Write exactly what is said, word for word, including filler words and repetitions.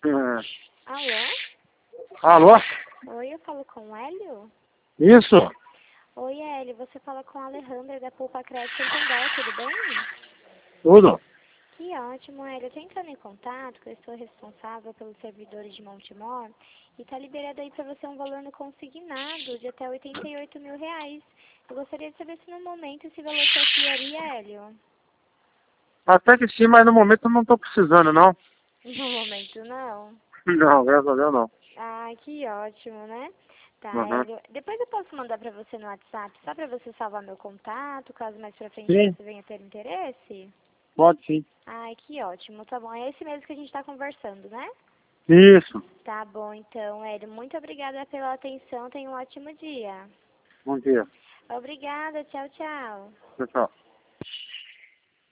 Alô? Alô? Oi, eu falo com o Hélio? Isso? Oi, Hélio, você fala com a Alejandra da Poupa Crédito Santander, tudo bem? Tudo? Que ótimo, Hélio. Eu tô entrando em contato, que eu estou responsável pelos servidores de Montemor, e tá liberado aí pra você um valor no consignado de até oitenta e oito mil reais. Eu gostaria de saber se no momento esse valor te auxiliaria, Hélio. Até que sim, mas no momento eu não tô precisando, não. No momento não. Não, graças a Deus não. Ah, que ótimo, né? Tá, Uhum. Hélio. Depois eu posso mandar pra você no WhatsApp, só pra você salvar meu contato, caso mais pra frente Sim, você venha ter interesse? pode sim. Ai, que ótimo, tá bom. É esse mesmo que a gente tá conversando, né? Isso. Tá bom, então, Hélio. Muito obrigada pela atenção. Tenha um ótimo dia. Bom dia. Obrigada. Tchau, tchau. Tchau, tchau.